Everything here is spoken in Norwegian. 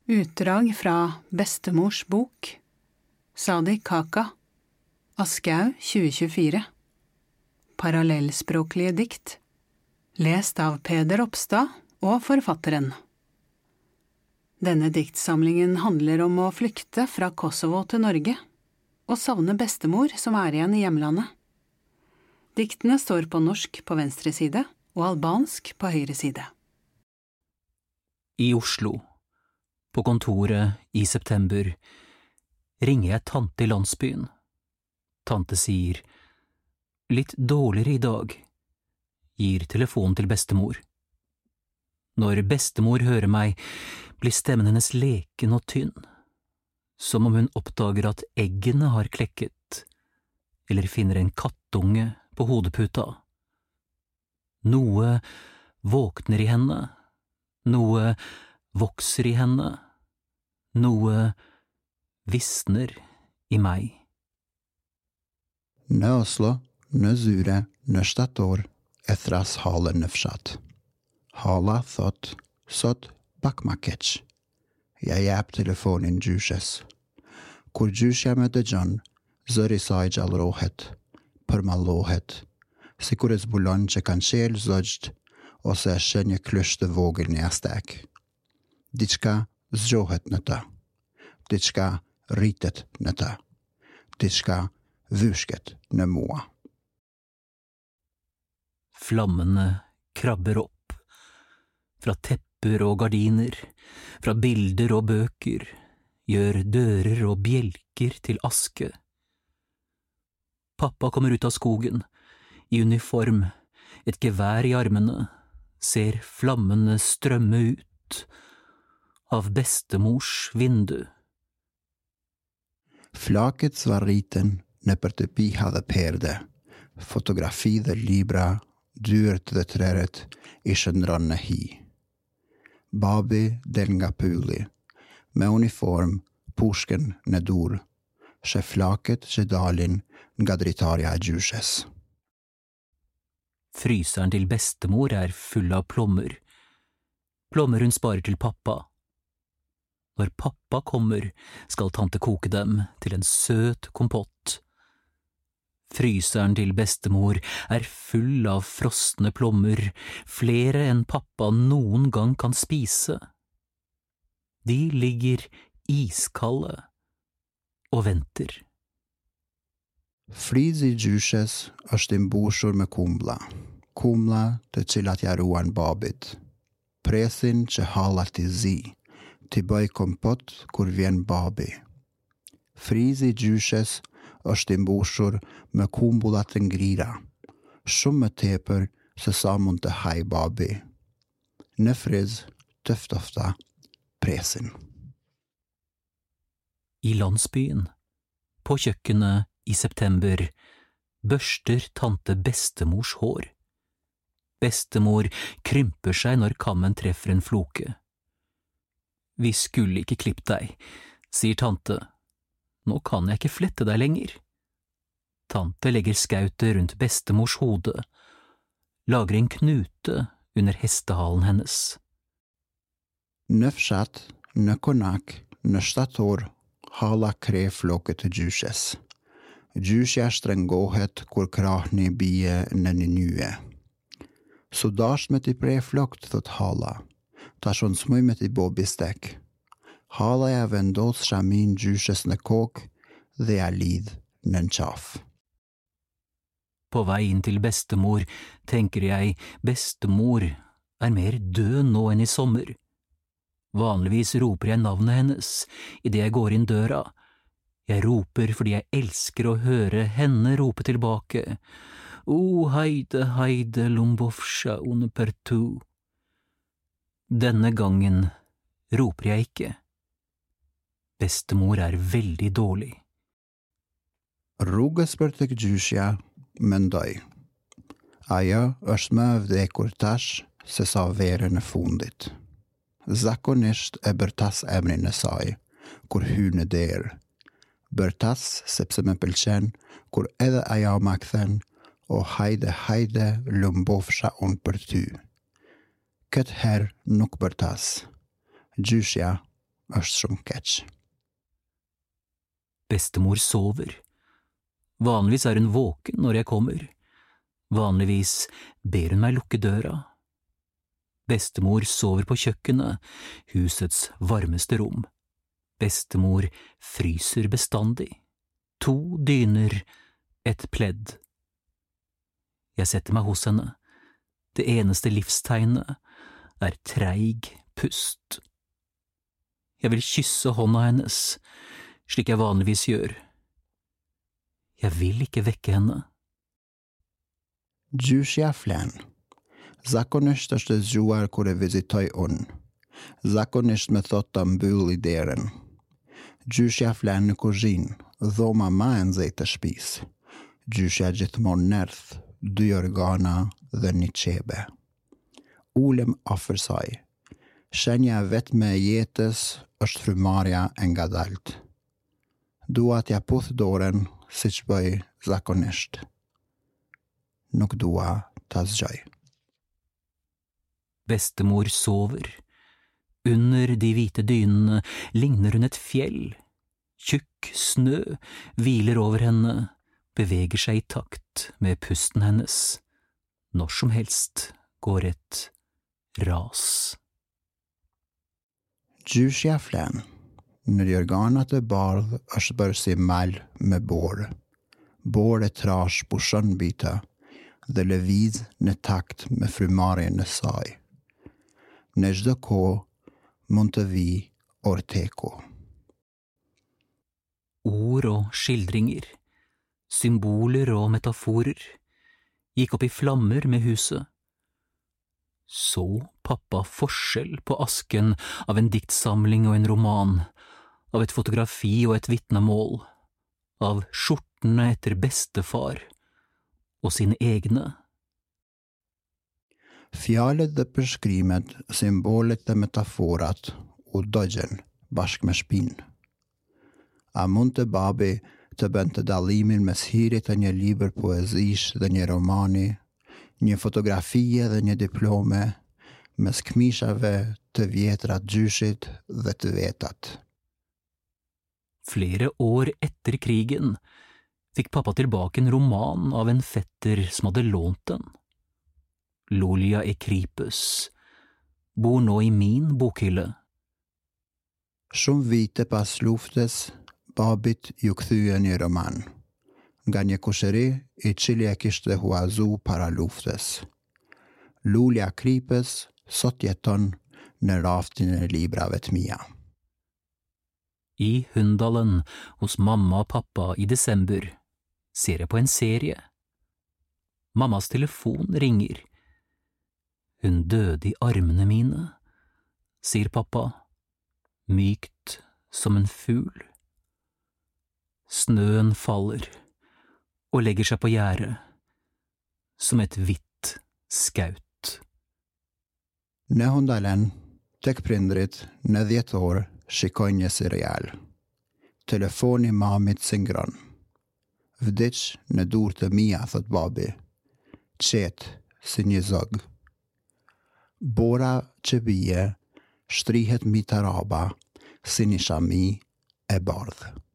Utdrag fra Bestemors bok, Sadi Kaka, Aschehoug 2024. Parallellspråklige dikt, lest av Peder Opstad og forfatteren. Denne diktsamlingen handler om å flykte fra Kosovo til Norge, og savne bestemor som er igjen i hjemlandet. Diktene står på norsk på venstre side og albansk på høyre side. I Oslo, på kontoret i september, ringer jeg tante i landsbyen. Tante sier, litt dårligere i dag, gir telefonen til bestemor. Når bestemor hører meg, blir stemmen hennes leken og tynn, som om hun oppdager at eggene har klekket, eller finner en kattunge på hodeputa. Noe våkner i henne, noe vokser i henne, noe visner i meg. Në Oslo, në zyre, në shtator, e thras halën në fshat. Hala thot, sot pak ma keq. Ja jep telefonin gjyshes. Kur gjyshja me dëgjon, zëri saj gjallrohet, përmallohet, si kur e zbulon që kanë qelë zogjd, ose e shë një klysh të vogël një astek. Diçka zgjohet në të, diçka rritet në të, diçka vyshket në mua. Flammene krabber opp, fra tepper og gardiner, fra bilder og bøker, gjør dører og bjelker til aske. Pappa kommer ut av skogen, i uniform, et gevær i armene, ser flammene strømme ut av bestemors vindu. Flaket var riten nëpër të piha dhe perde, fotografi dhe libra, dyert dhe treret i shëndron në hi. Babi del nga pylli, me uniform, pushken në dur, shë flaket që dalin nga dritarja e gjyshes. Fryseren til bestemor er full av plommer. Plommer hun sparer til pappa. Når pappa kommer, skal tante koke dem til en søt kompott. Fryseren til bestemor er full av frosne plommer, flere enn pappa noen gang kan spise. De ligger iskalde og venter. Frizi i gjyshes është i mbushur me kumla, kumla të cilat ja ruan babit. Presin që hallat i zi, t'i bëj kompot kur vjen babi. Frizi i gjyshes është i mbushur me kumbullat të ngrira, shumë më tepër se sa mund të haj babi. Në friz të ftofta presin. I landsbyen, på kjøkkenet i september, børster tante bestemors hår. Bestemor krymper seg når kammen treffer en floke. Vi skulle ikke klippe deg, sier tante. Nå kan jeg ikke flette deg lenger. Tante legger skautet rundt bestemors hode, lager en knute under hestehalen hennes. Në fshat, në konak, në shtator, hala kre floket të gjyshes. Gjyshja shtrengohet kur krahni bie në një nyje. Su dasht me t'i prej flokt, thot hala, ta shon smuj me t'i bo bistek. Hala ja vendos shamin gjyshes në kok dhe ja lidh në qaf. På vei inn til bestemor tenker jeg bestemor er mer død nå enn i sommer. Vanligvis roper jeg navnet hennes i det jeg går inn døra. Jeg roper fordi jeg elsker å høre henne rope tilbake. O heide, heide, lombovsja, une per tu. Denne gangen roper jeg ikke. Bestemor er veldig dårlig. Rrugës për të gjyshja, mendoj. Ajo është më e vdekur tash se sa vere në fundit. Zakonisht e bërtas emrin e saj, kur hy në derë. Bërtas sepse me pëlqen, kur edhe ajo ma kthen, o hajde, hajde, lumbofsha unë për ty. Këtë herë nuk bërtas. Gjyshja është shumë keq. Bestemor sover. Vanligvis er hun våken når jeg kommer. Vanligvis ber hun meg lukke døra. Bestemor sover på kjøkkenet, husets varmeste rom. Bestemor fryser bestandig. 2 dyner, et pledd. Jeg setter meg hos henne. Det eneste livstegnet er treig pust. Jeg vil kysse hånda hennes, slik jeg vanligvis gjør. Jeg vil ikke vekke henne. Gjyshja flen. Zakonisht është e zgjuar kur e vizitoj unë. Zakonisht me thot të mbyll i derën. Gjyshja flen në kuzhinë, dhoma ma e nxehtë të shtëpisë. Gjyshja gjithmonë nerth, 2 organa dhe 1 qebe. Ulem afër saj. Shenja vetme e jetës është frymarrja e ngadalt. Dua t'ja puth dorën siç bëj zakonisht. Nuk dua ta zgjoj. Bestemor sover. Under de hvite dynene ligner hun et fjell. Tjukk snø hviler over henne, beveger seg i takt med pusten hennes. Når som helst går et ras. Gjyshja flen. Når organat e bardh është bërë si mal me borë. Borë e trash pushon bita dhe lëviz në takt me frymarrjen e saj. Në çdo kohë mund të vi Orteko. Ord og skildringer, symboler og metaforer gikk opp i flammer med huset. Så pappa forskjell på asken av en diktsamling og en roman, av et fotografi og et vitnemål, av skjortene etter bestefar og sine egne. Fjalët dhe përshkrimet, simbolet dhe metaforat u dëgjen bashkë me shpinë. A mund të babi të bënte dallimin mes hirit të një libër poezish dhe një romani, një fotografie dhe një diplome, mes këmishave të vjetra të gjyshit dhe të vetat. Flere år etter krigen fikk pappa tilbake en roman av en fetter som hadde lånt den. Lolja Ekripus bor nå i min bokhylle. Shumë vite pas luftës, babit ju kthye një roman, nga një kushëri i cili e kishte huazu para luftës. Lulja Kripës sot jeton në raftin e librave të mia. I Hunndalen hos mamma og pappa i desember ser jeg på en serie. Mammas telefon ringer. Hun døde i armene mine, sier pappa, mykt som en fugl. Snøen faller og legger seg på gjerdet, som et hvitt skaut. Në Hunndalen, tek prindrit, në 10 år, shikoj një serial. Telefoni mamit singron. Vdiq në dur të mia, thot babi. Qetë si një zog. Bora që bie, shtrihet mbi taraba, si një shami e bardhë.